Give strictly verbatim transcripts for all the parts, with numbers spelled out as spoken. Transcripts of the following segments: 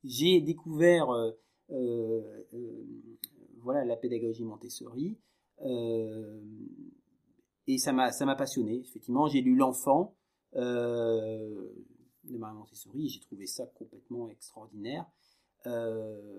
j'ai découvert euh, euh, euh, voilà, la pédagogie Montessori. Euh, et ça m'a, ça m'a passionné, effectivement. J'ai lu L'Enfant euh, de Maria Montessori, et j'ai trouvé ça complètement extraordinaire. Euh,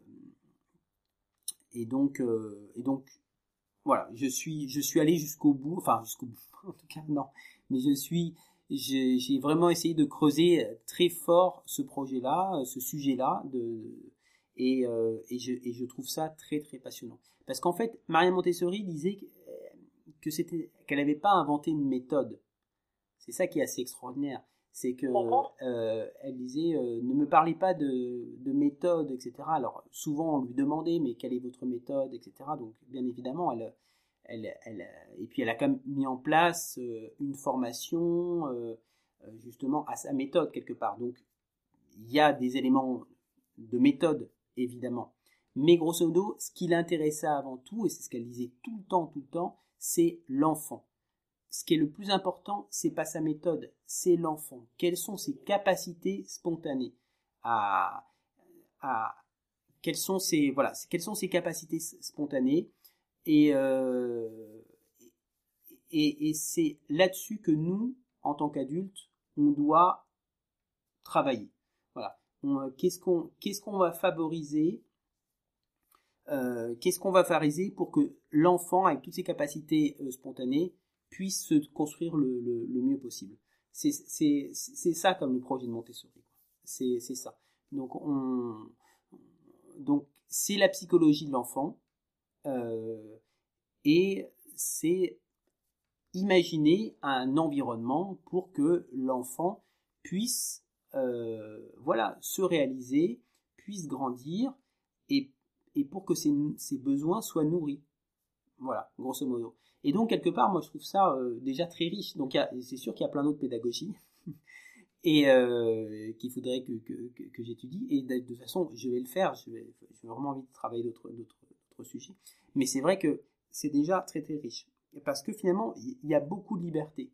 et, donc, euh, et donc, voilà, je suis, je suis allé jusqu'au bout, enfin, jusqu'au bout, en tout cas, non. Mais je suis, j'ai, j'ai vraiment essayé de creuser très fort ce projet-là, ce sujet-là, de, et, euh, et, je, et je trouve ça très, très passionnant. Parce qu'en fait, Maria Montessori disait que, que c'était, qu'elle n'avait pas inventé une méthode. C'est ça qui est assez extraordinaire. C'est que euh, elle disait euh, ne me parlez pas de, de méthode, et cetera. Alors souvent on lui demandait mais quelle est votre méthode, et cetera. Donc bien évidemment elle, elle, elle et puis elle a quand même mis en place euh, une formation euh, justement à sa méthode quelque part. Donc il y a des éléments de méthode évidemment, mais grosso modo ce qui l'intéressait avant tout, et c'est ce qu'elle disait tout le temps, tout le temps, c'est l'enfant. Ce qui est le plus important, c'est pas sa méthode, c'est l'enfant. Quelles sont ses capacités spontanées à, à quelles sont ses voilà, quelles sont ses capacités spontanées et euh, et, et c'est là-dessus que nous, en tant qu'adultes, on doit travailler. Voilà. On, qu'est-ce qu'on qu'est-ce qu'on va favoriser euh, qu'est-ce qu'on va favoriser pour que l'enfant, avec toutes ses capacités euh, spontanées, puisse se construire le, le, le mieux possible. C'est, c'est, c'est ça comme le projet de Montessori. C'est, c'est ça. Donc, on, donc, c'est la psychologie de l'enfant euh, et c'est imaginer un environnement pour que l'enfant puisse euh, voilà, se réaliser, puisse grandir et, et pour que ses, ses besoins soient nourris. Voilà, grosso modo. Et donc, quelque part, moi, je trouve ça euh, déjà très riche. Donc, y a, c'est sûr qu'il y a plein d'autres pédagogies et euh, qu'il faudrait que, que, que, que j'étudie. Et de, de toute façon, je vais le faire. Je vais, j'ai vraiment envie de travailler d'autres, d'autres, d'autres sujets. Mais c'est vrai que c'est déjà très, très riche. Parce que finalement, il y a beaucoup de liberté.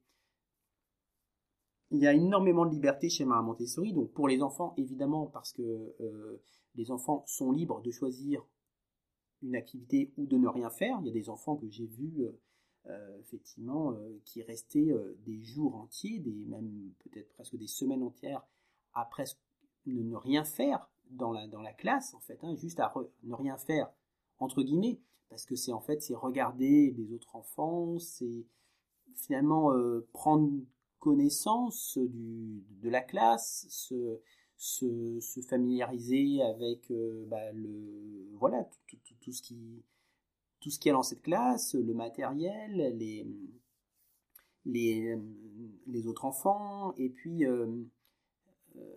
Il y a énormément de liberté chez Maria Montessori. Donc, pour les enfants, évidemment, parce que euh, les enfants sont libres de choisir une activité ou de ne rien faire. Il y a des enfants que j'ai vus euh, effectivement euh, qui restaient euh, des jours entiers, des, même peut-être presque des semaines entières à presque ne, ne rien faire dans la, dans la classe en fait, hein, juste à re, ne rien faire entre guillemets, parce que c'est en fait c'est regarder les autres enfants, c'est finalement euh, prendre connaissance du, de la classe, se, se, se familiariser avec euh, bah, le, voilà, tout, tout, tout, ce qui, tout ce qui est dans cette classe, le matériel, les, les, les autres enfants, et puis, euh, euh,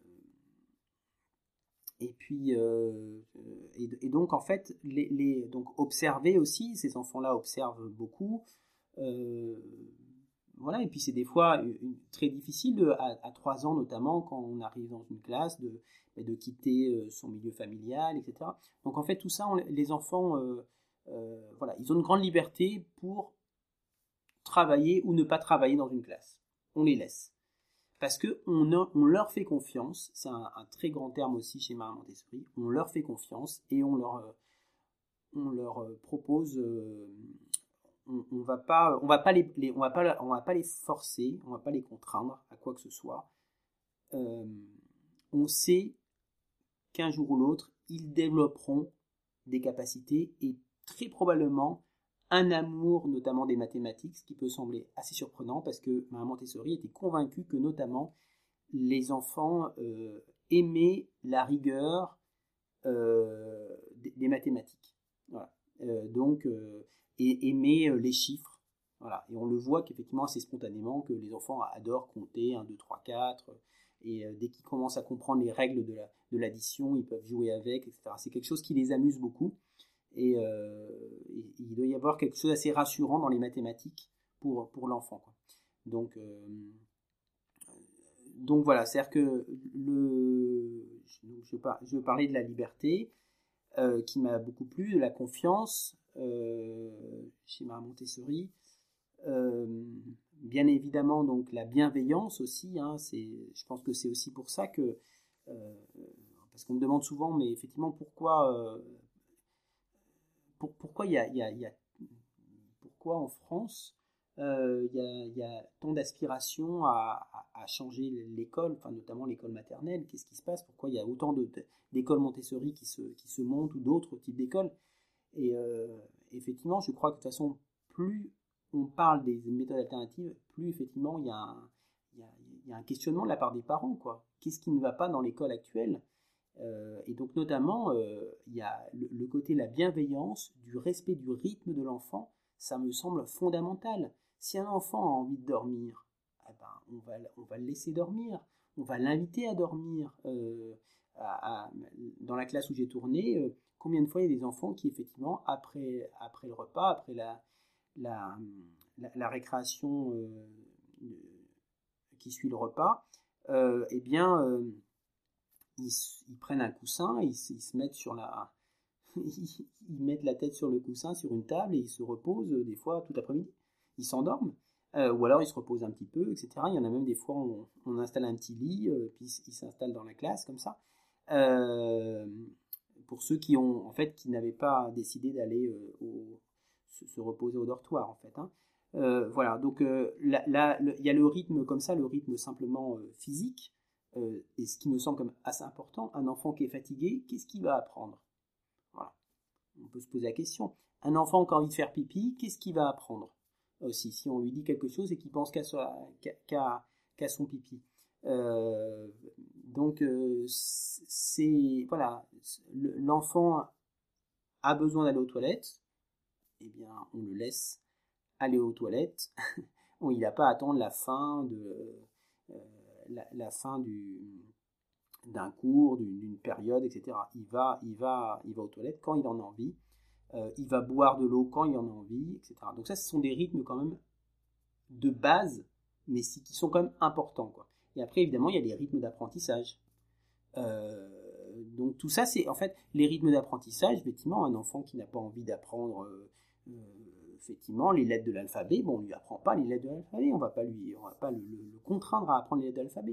et, puis euh, et, et donc en fait, les, les, donc observer aussi, ces enfants-là observent beaucoup. Euh, Voilà, et puis c'est des fois une, très difficile de, à, à trois ans notamment quand on arrive dans une classe de, de quitter son milieu familial, et cetera. Donc en fait tout ça, on, les enfants, euh, euh, voilà, ils ont une grande liberté pour travailler ou ne pas travailler dans une classe. On les laisse. Parce qu'on on leur fait confiance, c'est un, un très grand terme aussi chez Maria Montessori, on leur fait confiance et on leur, on leur propose... Euh, on, on va pas on va pas les, les on va pas on va pas les forcer, on va pas les contraindre à quoi que ce soit. Euh, on sait qu'un jour ou l'autre ils développeront des capacités et très probablement un amour notamment des mathématiques, ce qui peut sembler assez surprenant parce que Maria Montessori était convaincue que notamment les enfants euh, aimaient la rigueur euh, des, des mathématiques. Voilà. Euh, donc euh, et aimer les chiffres. Voilà. Et on le voit qu'effectivement assez spontanément que les enfants adorent compter un, deux, trois, quatre et euh, dès qu'ils commencent à comprendre les règles de, la, de l'addition, ils peuvent jouer avec, et cetera. C'est quelque chose qui les amuse beaucoup et, euh, et il doit y avoir quelque chose d'assez rassurant dans les mathématiques pour, pour l'enfant, quoi. Donc, euh, donc voilà, c'est-à-dire que le, je, je veux parler de la liberté euh, qui m'a beaucoup plu, de la confiance euh, chez Maria Montessori. Euh, bien évidemment, donc la bienveillance aussi. Hein, c'est, je pense que c'est aussi pour ça que, euh, parce qu'on me demande souvent, mais effectivement, pourquoi, euh, pour, pourquoi il y a, il y a, il y a, pourquoi en France, euh, il y a, il y a tant d'aspiration à, à, à changer l'école, enfin notamment l'école maternelle. Qu'est-ce qui se passe? Pourquoi il y a autant de, d'écoles Montessori qui se, qui se montent ou d'autres types d'écoles? Et euh, effectivement, je crois que de toute façon, plus on parle des méthodes alternatives, plus effectivement il y a un, il y a, il y a un questionnement de la part des parents, quoi. Qu'est-ce qui ne va pas dans l'école actuelle? Euh, et donc notamment, euh, il y a le, le côté la bienveillance, du respect du rythme de l'enfant, ça me semble fondamental. Si un enfant a envie de dormir, eh ben, on, va, on va le laisser dormir, on va l'inviter à dormir. Euh, à, à, dans la classe où j'ai tourné, euh, combien de fois il y a des enfants qui effectivement, après, après le repas, après la, la, la, la récréation euh, qui suit le repas, euh, eh bien... Euh, Ils, ils prennent un coussin, ils, ils se mettent sur la, ils mettent la tête sur le coussin, sur une table, et ils se reposent des fois tout l'après-midi. Ils s'endorment, euh, ou alors ils se reposent un petit peu, et cetera. Il y en a même des fois, on, on installe un petit lit, euh, puis ils s'installent dans la classe comme ça. Euh, pour ceux qui ont, en fait, qui n'avaient pas décidé d'aller euh, au, se, se reposer au dortoir, en fait. Hein. Euh, voilà, donc euh, là, là, il y a le rythme comme ça, le rythme simplement euh, physique. Euh, et ce qui me semble comme assez important, un enfant qui est fatigué, qu'est-ce qu'il va apprendre? Voilà. On peut se poser la question. Un enfant qui a envie de faire pipi, qu'est-ce qu'il va apprendre? Aussi, si on lui dit quelque chose et qu'il pense qu'à, qu'à, qu'à son pipi. Euh, donc, euh, c'est, voilà, l'enfant a besoin d'aller aux toilettes, eh bien, on le laisse aller aux toilettes. Bon, il n'a pas à attendre la fin de... Euh, La, la, fin du, d'un cours, d'une, d'une période, et cetera. Il va, il, va, il va aux toilettes quand il en a envie, euh, il va boire de l'eau quand il en a envie, et cetera. Donc ça, ce sont des rythmes quand même de base, mais qui sont quand même importants, quoi. Et après, évidemment, il y a les rythmes d'apprentissage. Euh, donc tout ça, c'est en fait les rythmes d'apprentissage. Effectivement, un enfant qui n'a pas envie d'apprendre euh, euh, effectivement les lettres de l'alphabet, bon, on lui apprend pas les lettres de l'alphabet, on va pas lui, on va pas le, le, le contraindre à apprendre les lettres de l'alphabet.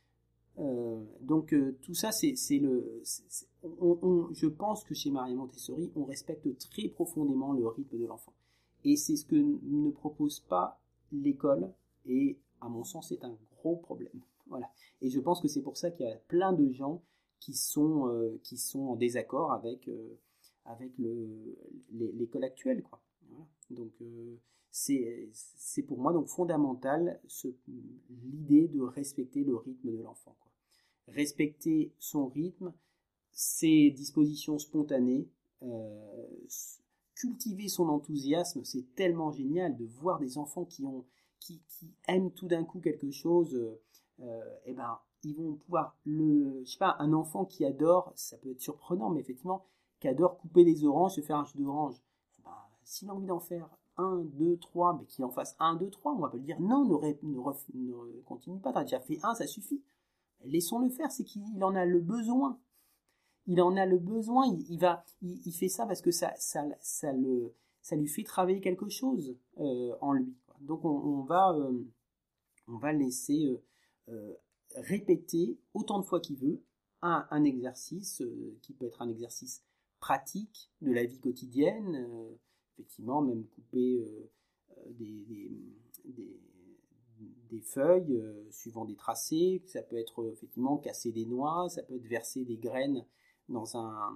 Euh, donc euh, tout ça, c'est, c'est le, c'est, c'est, on, on, je pense que chez Maria Montessori, on respecte très profondément le rythme de l'enfant, et c'est ce que ne propose pas l'école, et à mon sens, c'est un gros problème. Voilà. Et je pense que c'est pour ça qu'il y a plein de gens qui sont, euh, qui sont en désaccord avec, euh, avec le, l'école actuelle, quoi. Voilà. Donc euh, c'est, c'est pour moi donc fondamental ce, l'idée de respecter le rythme de l'enfant, quoi. Respecter son rythme, ses dispositions spontanées, euh, cultiver son enthousiasme, c'est tellement génial de voir des enfants qui, ont, qui, qui aiment tout d'un coup quelque chose. Euh, et ben, ils vont pouvoir le, je sais pas, un enfant qui adore, ça peut être surprenant, mais effectivement, qui adore couper des oranges, se faire un jus d'orange. Ben, s'il a envie d'en faire un, deux, trois, mais qu'il en fasse un, deux, trois, on va pas lui dire non, ne, ré, ne, ref, ne continue pas, t'as déjà fait un, ça suffit. Laissons-le faire, c'est qu'il en a le besoin. Il en a le besoin, il, il va, il, il fait ça parce que ça, ça, ça, le, ça lui fait travailler quelque chose euh, en lui. Donc on, on va, euh, on va laisser euh, euh, répéter autant de fois qu'il veut un, un exercice euh, qui peut être un exercice pratique de la vie quotidienne, euh, effectivement même couper euh, des, des, des, des feuilles euh, suivant des tracés, ça peut être euh, effectivement casser des noix, ça peut être verser des graines dans un,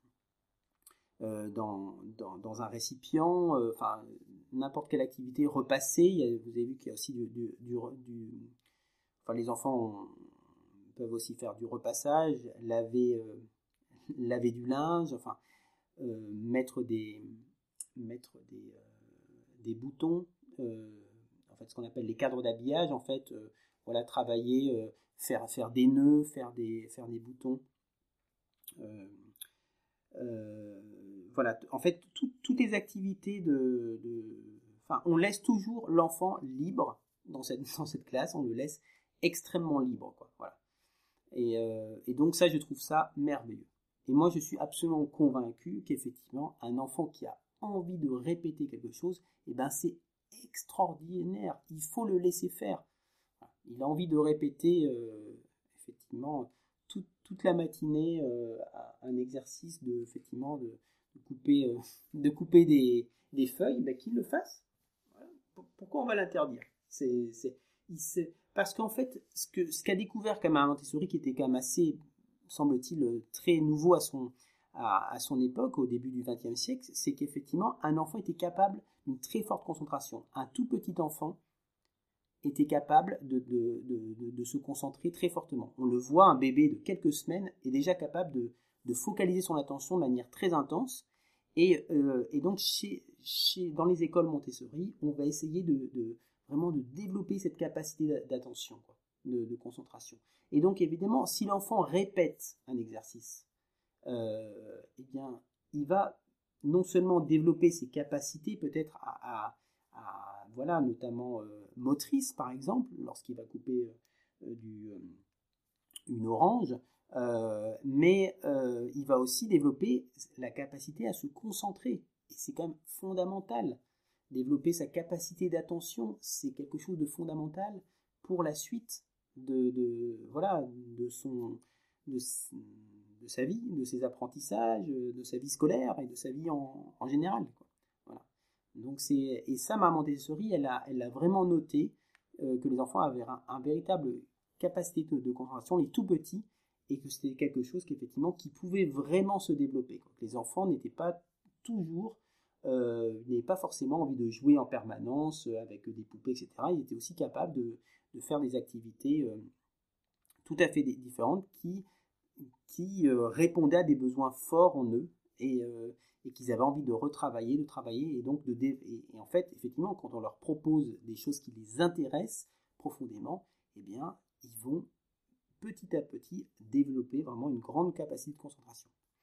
euh, dans, dans, dans un récipient, euh, enfin n'importe quelle activité, repasser, il y a, vous avez vu qu'il y a aussi du, du, du, du enfin les enfants ont, peuvent aussi faire du repassage, laver, euh, laver du linge, enfin euh, mettre des, mettre des, euh, des boutons, euh, en fait ce qu'on appelle les cadres d'habillage, en fait, euh, voilà, travailler, euh, faire, faire des nœuds, faire des, faire des boutons. Euh, euh, voilà, en fait, tout, toutes les activités de, de, enfin, on laisse toujours l'enfant libre dans cette, dans cette classe, on le laisse extrêmement libre, quoi. Voilà. Et, euh, et donc ça, je trouve ça merveilleux. Et moi, je suis absolument convaincu qu'effectivement, un enfant qui a envie de répéter quelque chose, eh ben, c'est extraordinaire. Il faut le laisser faire. Voilà. Il a envie de répéter, euh, effectivement, tout, toute la matinée euh, à un exercice de, effectivement, de, de couper, euh, de couper des, des feuilles, ben, qu'il le fasse. Voilà. Pourquoi on va l'interdire? c'est, c'est, il sait, Parce qu'en fait, ce, que, ce qu'a découvert quand même Montessori, qui était quand même assez, semble-t-il, très nouveau à son, à, à son époque, au début du vingtième siècle, c'est qu'effectivement, un enfant était capable d'une très forte concentration. Un tout petit enfant était capable de, de, de, de, de se concentrer très fortement. On le voit, un bébé de quelques semaines est déjà capable de, de focaliser son attention de manière très intense. Et, euh, et donc, chez, chez, dans les écoles Montessori, on va essayer de, de vraiment de développer cette capacité d'attention, quoi, de, de concentration. Et donc, évidemment, si l'enfant répète un exercice, euh, eh bien, il va non seulement développer ses capacités peut-être à, à, à voilà, notamment euh, motrices par exemple, lorsqu'il va couper euh, du, euh, une orange, euh, mais euh, il va aussi développer la capacité à se concentrer. Et c'est quand même fondamental. Développer sa capacité d'attention, c'est quelque chose de fondamental pour la suite de, de, voilà, de, son, de, de sa vie, de ses apprentissages, de sa vie scolaire et de sa vie en, en général, quoi. Voilà. Donc c'est, et ça, Maman Montessori, elle a, elle a vraiment noté euh, que les enfants avaient un, un véritable capacité de, de concentration, les tout petits, et que c'était quelque chose qu'effectivement qui pouvait vraiment se développer, quoi. Les enfants n'étaient pas toujours, euh, n'avaient pas forcément envie de jouer en permanence avec des poupées, et cetera. Ils étaient aussi capables de, de faire des activités euh, tout à fait différentes qui, qui euh, répondaient à des besoins forts en eux et, euh, et qu'ils avaient envie de retravailler, de travailler et donc de dé- et, et en fait, effectivement, quand on leur propose des choses qui les intéressent profondément, eh bien, ils vont petit à petit développer vraiment une grande capacité de concentration.